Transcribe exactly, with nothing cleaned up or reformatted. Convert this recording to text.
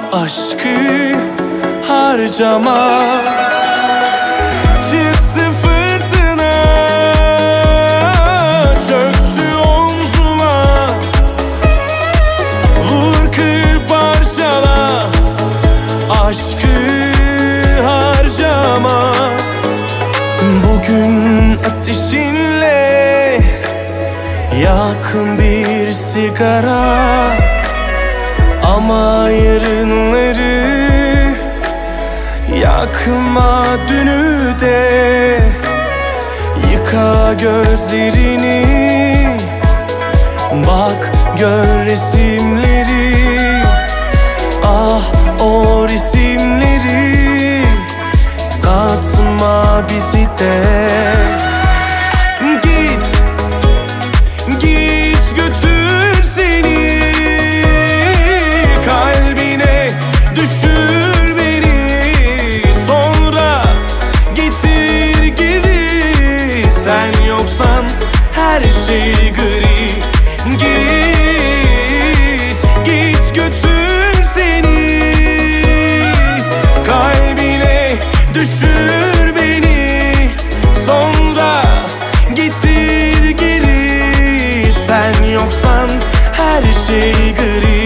aşkı harcama. Çıktı fırtına, çöktü omzuma. Vur kır parçala, aşkı harcama. Bugün ateşinle yakın bir sigara, ama yarınları yakma, dünü de yıka gözlerini. Bak gör resimleri, ah o resimleri. Satma bizi de. Git, git götür seni, kalbine düşür beni. Sonra getir geri, sen yoksan her şey gri. Git, git götür seni, kalbine düşür beni. Sonra getir geri, sen yoksan her şey gri.